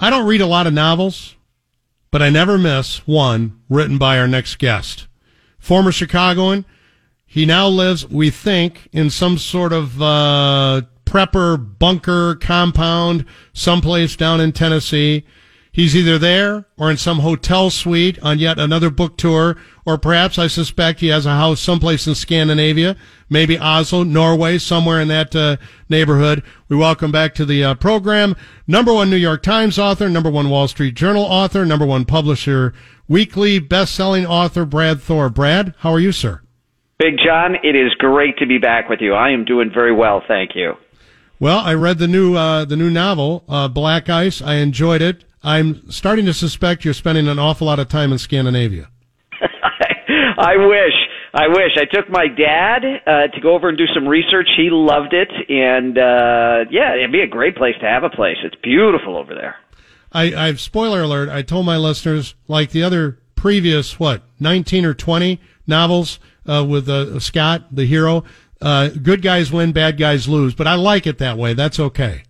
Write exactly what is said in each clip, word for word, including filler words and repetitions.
I don't read a lot of novels, but I never miss one written by our next guest. Former Chicagoan, he now lives, we think, in some sort of uh, prepper bunker compound someplace down in Tennessee. He's either there or in some hotel suite on yet another book tour, or perhaps I suspect he has a house someplace in Scandinavia, maybe Oslo, Norway, somewhere in that uh, neighborhood. We welcome back to the uh, program number one New York Times author, number one Wall Street Journal author, number one Publisher Weekly best-selling author, Brad Thor. Brad, how are you, sir? Big John, it is great to be back with you. I am doing very well, thank you. Well, I read the new uh, the new novel, uh, Black Ice. I enjoyed it. I'm starting to suspect you're spending an awful lot of time in Scandinavia. I wish. I wish. I took my dad uh, to go over and do some research. He loved it. And, uh, yeah, it'd be a great place to have a place. It's beautiful over there. I, I've, spoiler alert, I told my listeners, like the other previous, what, nineteen or twenty novels uh, with uh, Scott, the hero, uh, good guys win, bad guys lose. But I like it that way. That's okay.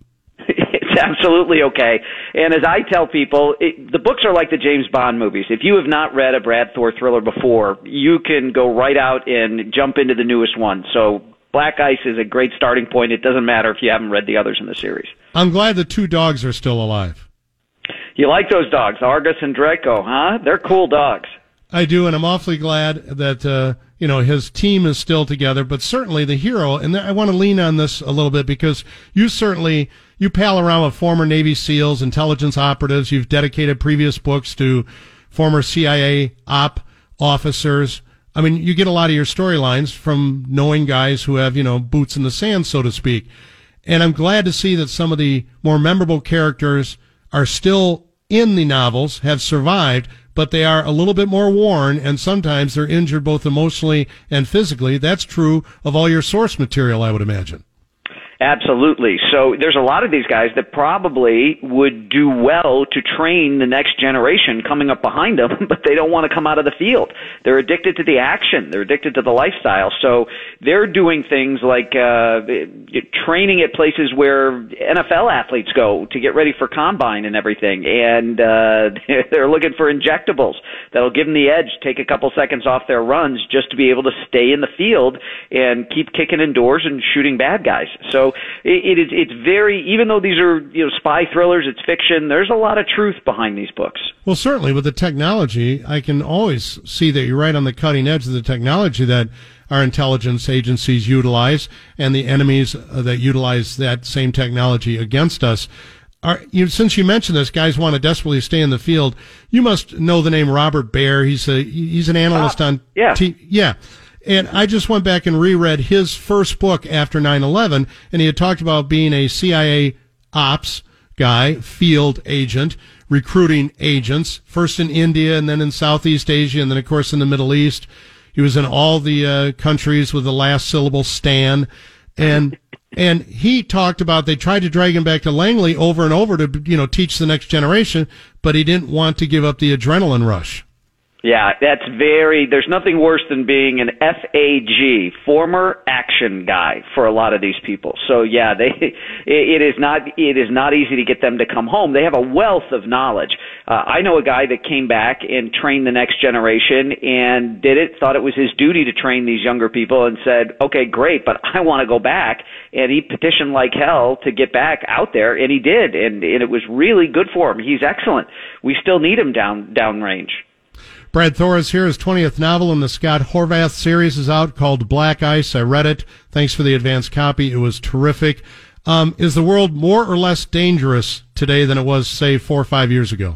Absolutely okay. And as I tell people, it, the books are like the James Bond movies. If you have not read a Brad Thor thriller before, you can go right out and jump into the newest one. So Black Ice is a great starting point. It doesn't matter if you haven't read the others in the series. I'm glad the two dogs are still alive. You like those dogs, Argus and Draco, huh? They're cool dogs. I do, and I'm awfully glad that uh, you know his team is still together. But certainly the hero, and I want to lean on this a little bit because you certainly you pal around with former Navy SEALs, intelligence operatives. You've dedicated previous books to former C I A op officers. I mean, you get a lot of your storylines from knowing guys who have you know boots in the sand, so to speak. And I'm glad to see that some of the more memorable characters are still in the novels, have survived, but they are a little bit more worn, and sometimes they're injured both emotionally and physically. That's true of all your source material, I would imagine. Absolutely. So there's a lot of these guys that probably would do well to train the next generation coming up behind them, but they don't want to come out of the field. They're addicted to the action. They're addicted to the lifestyle. So they're doing things like uh, training at places where N F L athletes go to get ready for combine and everything. And uh, they're looking for injectables that'll give them the edge, take a couple seconds off their runs just to be able to stay in the field and keep kicking indoors and shooting bad guys. So It, it is, it's very, even though these are, you know, spy thrillers, it's fiction, there's a lot of truth behind these books. Well, certainly with the technology, I can always see that you're right on the cutting edge of the technology that our intelligence agencies utilize and the enemies uh, that utilize that same technology against us. Are, you, since you mentioned this, guys want to desperately stay in the field, you must know the name Robert Baer. He's a, he's an analyst uh, on yeah. T- yeah. And I just went back and reread his first book after nine eleven, and he had talked about being a C I A ops guy, field agent, recruiting agents, first in India and then in Southeast Asia and then, of course, in the Middle East. He was in all the uh, countries with the last syllable Stan. And and he talked about they tried to drag him back to Langley over and over to, you know, teach the next generation, but he didn't want to give up the adrenaline rush. Yeah, that's very, there's nothing worse than being an F A G, former action guy, for a lot of these people. So yeah, they, it is not, it is not easy to get them to come home. They have a wealth of knowledge. Uh, I know a guy that came back and trained the next generation and did it, thought it was his duty to train these younger people and said, okay, great, but I want to go back. And he petitioned like hell to get back out there, and he did, and, and it was really good for him. He's excellent. We still need him down, downrange. Brad Thor is here. His twentieth novel in the Scott Horvath series is out called Black Ice. I read it. Thanks for the advance copy. It was terrific. Um, is the world more or less dangerous today than it was, say, four or five years ago?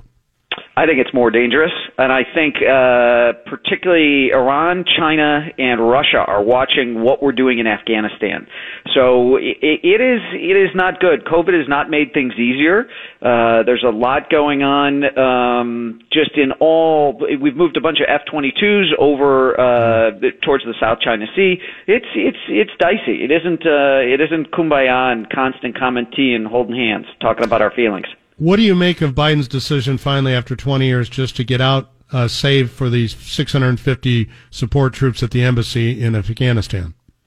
I think it's more dangerous, and I think uh, particularly Iran, China, and Russia are watching what we're doing in Afghanistan. So it, it is it is not good. COVID has not made things easier. Uh, there's a lot going on. Um, just in all, we've moved a bunch of F twenty-twos over uh, towards the South China Sea. It's it's it's dicey. It isn't uh, it isn't kumbaya and constant common tea and holding hands, talking about our feelings. What do you make of Biden's decision finally after twenty years just to get out, uh, save for these six hundred fifty support troops at the embassy in Afghanistan?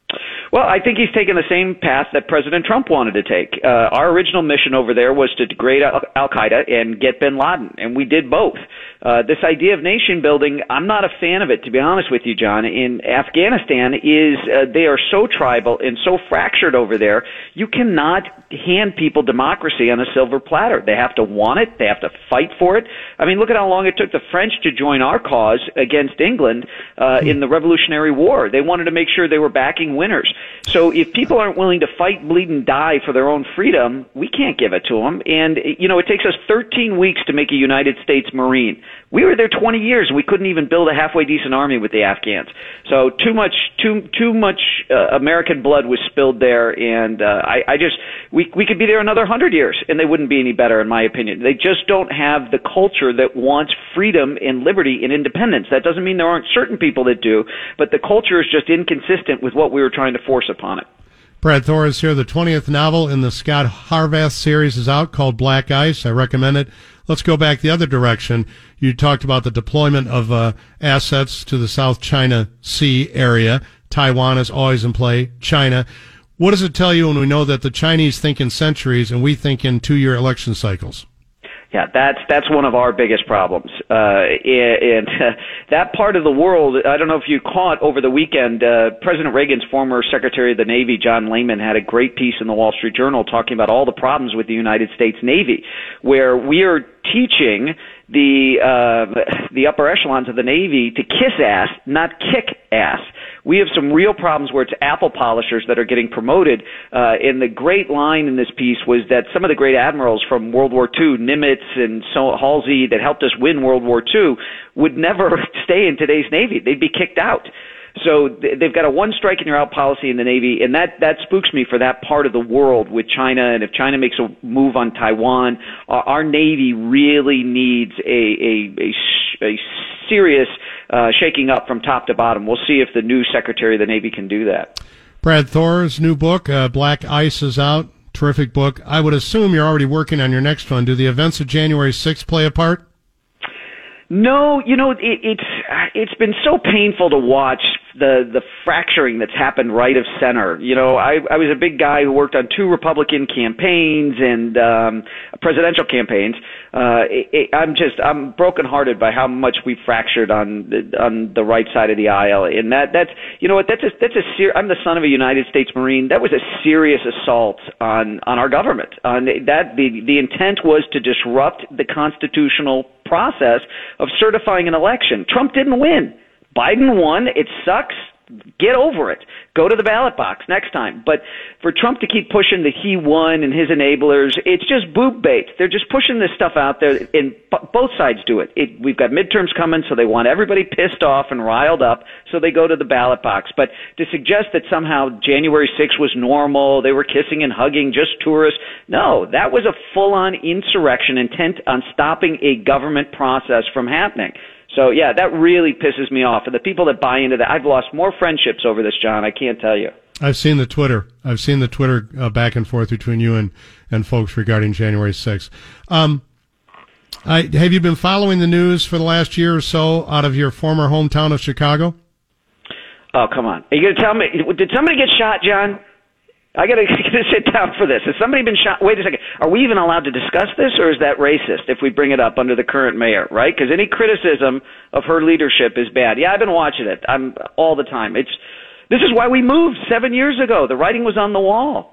Well, I think he's taken the same path that President Trump wanted to take. Uh, our original mission over there was to degrade Al Qaeda and get bin Laden, and we did both. Uh, this idea of nation building, I'm not a fan of it, to be honest with you, John. In Afghanistan, is uh, they are so tribal and so fractured over there. You cannot hand people democracy on a silver platter. They have to want it. They have to fight for it. I mean, look at how long it took the French to join our cause against England uh, in the Revolutionary War. They wanted to make sure they were backing winners. So if people aren't willing to fight, bleed, and die for their own freedom, we can't give it to them. And, you know, it takes us thirteen weeks to make a United States Marine. We were there twenty years, and we couldn't even build a halfway decent army with the Afghans. So too much, too too much uh, American blood was spilled there, and uh, I, I just we we could be there another hundred years, and they wouldn't be any better, in my opinion. They just don't have the culture that wants freedom and liberty and independence. That doesn't mean there aren't certain people that do, but the culture is just inconsistent with what we were trying to force upon it. Brad Thor is here. The twentieth novel in the Scott Harvath series is out, called Black Ice. I recommend it. Let's go back the other direction. You talked about the deployment of uh, assets to the South China Sea area. Taiwan is always in play. China. What does it tell you when we know that the Chinese think in centuries and we think in two-year election cycles? Yeah, that's that's one of our biggest problems. Uh, and uh, that part of the world, I don't know if you caught over the weekend, uh, President Reagan's former Secretary of the Navy, John Lehman, had a great piece in the Wall Street Journal talking about all the problems with the United States Navy, where we are teaching the uh, the upper echelons of the Navy to kiss ass, not kick ass. We have some real problems where it's apple polishers that are getting promoted. Uh, and the great line in this piece was that some of the great admirals from World War Two, Nimitz and so Halsey, that helped us win World War Two, would never stay in today's Navy. They'd be kicked out. So they've got a one strike and you're out policy in the Navy, and that, that spooks me for that part of the world with China. And if China makes a move on Taiwan, our, our Navy really needs a, a, a, a serious uh, shaking up from top to bottom. We'll see if the new Secretary of the Navy can do that. Brad Thor's new book, uh, Black Ice, is out. Terrific book. I would assume you're already working on your next one. Do the events of January sixth play a part? No, you know, it, it's it's been so painful to watch the the fracturing that's happened right of center. You know, I I was a big guy who worked on two Republican campaigns and um, presidential campaigns. Uh, it, it, I'm just I'm brokenhearted by how much we fractured on the, on the right side of the aisle, and that that's you know what that's a that's a ser- I'm the son of a United States Marine. That was a serious assault on on our government. On that the the intent was to disrupt the constitutional process of certifying an election. Trump didn't win. Biden won. It sucks. Get over it. Go to the ballot box next time. But for Trump to keep pushing that he won and his enablers, it's just boob bait. They're just pushing this stuff out there, and both sides do it. it. We've got midterms coming, so they want everybody pissed off and riled up, so they go to the ballot box. But to suggest that somehow January sixth was normal, they were kissing and hugging, just tourists, no, that was a full-on insurrection intent on stopping a government process from happening. So, yeah, that really pisses me off. And the people that buy into that, I've lost more friendships over this, John, I can't tell you. I've seen the Twitter. I've seen the Twitter uh, back and forth between you and, and folks regarding January sixth. Um, I, have you been following the news for the last year or so out of your former hometown of Chicago? Oh, come on. Are you going to tell me, did somebody get shot, John? I got to sit down for this. Has somebody been shot? Wait a second. Are we even allowed to discuss this, or is that racist if we bring it up under the current mayor, right? Because any criticism of her leadership is bad. Yeah, I've been watching it. I'm all the time. It's This is why we moved seven years ago. The writing was on the wall.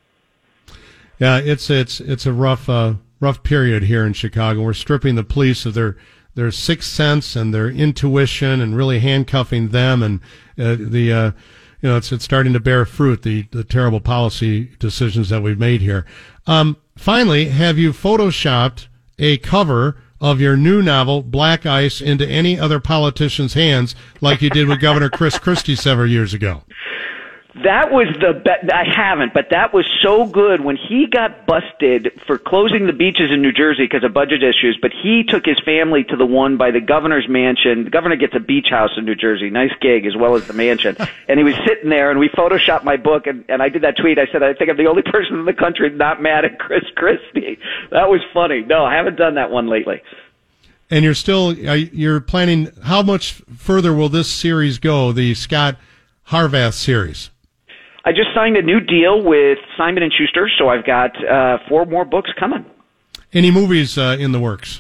Yeah, it's it's it's a rough uh, rough period here in Chicago. We're stripping the police of their their sixth sense and their intuition, and really handcuffing them. And uh, the uh, you know it's it's starting to bear fruit. The the terrible policy decisions that we've made here. Um, finally, have you photoshopped a cover of your new novel, Black Ice, into any other politician's hands, like you did with Governor Chris Christie several years ago? That was the be- I haven't, but that was so good when he got busted for closing the beaches in New Jersey because of budget issues, but he took his family to the one by the governor's mansion. The governor gets a beach house in New Jersey, nice gig, as well as the mansion. And he was sitting there, and we photoshopped my book, and, and I did that tweet. I said, I think I'm the only person in the country not mad at Chris Christie. That was funny. No, I haven't done that one lately. And you're still, you're planning, how much further will this series go, the Scott Harvath series? I just signed a new deal with Simon and Schuster, so I've got uh, four more books coming. Any movies uh, in the works?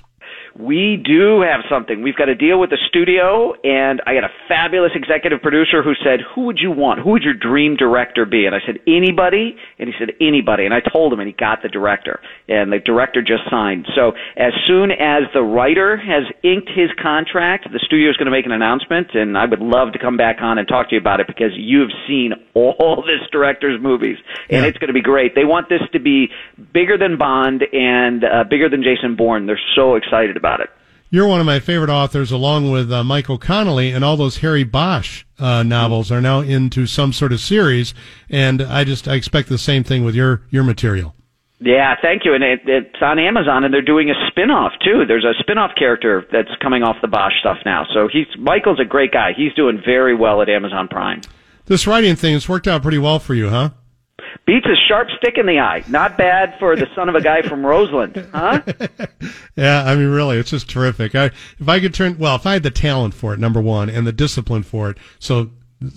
We do have something. We've got a deal with the studio, and I got a fabulous executive producer who said, who would you want? Who would your dream director be? And I said, anybody. And he said, anybody. And I told him, and he got the director. And the director just signed. So as soon as the writer has inked his contract, the studio is going to make an announcement, and I would love to come back on and talk to you about it because you've seen all this director's movies, and yeah. It's going to be great. They want this to be bigger than Bond and uh, bigger than Jason Bourne. They're so excited about about it. You're one of my favorite authors, along with uh, Michael Connelly, and all those Harry Bosch uh, novels are now into some sort of series, and I just I expect the same thing with your, your material. Yeah, thank you, and it, it's on Amazon, and they're doing a spin-off, too. There's a spin-off character that's coming off the Bosch stuff now, so he's Michael's a great guy. He's doing very well at Amazon Prime. This writing thing has worked out pretty well for you, huh? Beats a sharp stick in the eye. Not bad for the son of a guy from Roseland, huh? Yeah, I mean, really, it's just terrific. I, if I could turn, well, if I had the talent for it, number one, and the discipline for it, so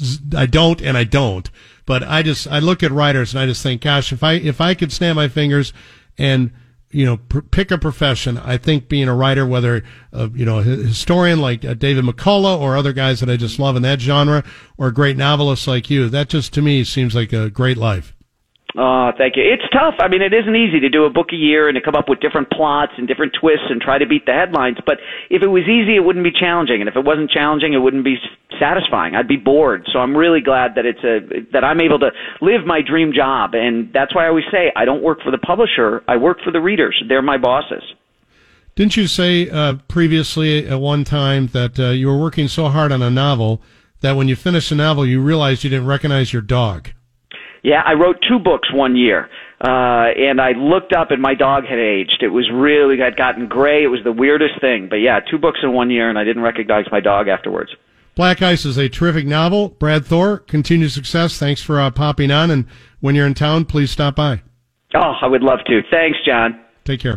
I don't and I don't, but I just, I look at writers and I just think, gosh, if I, if I could snap my fingers and, you know, pr- pick a profession, I think being a writer, whether, uh, you know, a historian like uh, David McCullough or other guys that I just love in that genre, or a great novelist like you, that just, to me, seems like a great life. Oh, thank you. It's tough. I mean, it isn't easy to do a book a year and to come up with different plots and different twists and try to beat the headlines. But if it was easy, it wouldn't be challenging. And if it wasn't challenging, it wouldn't be satisfying. I'd be bored. So I'm really glad that it's a, that I'm able to live my dream job. And that's why I always say I don't work for the publisher. I work for the readers. They're my bosses. Didn't you say uh, previously at one time that uh, you were working so hard on a novel that when you finished the novel, you realized you didn't recognize your dog? Yeah, I wrote two books one year, uh, and I looked up and my dog had aged. It was really, had gotten gray. It was the weirdest thing. But yeah, two books in one year, and I didn't recognize my dog afterwards. Black Ice is a terrific novel. Brad Thor, continued success. Thanks for uh, popping on, and when you're in town, please stop by. Oh, I would love to. Thanks, John. Take care.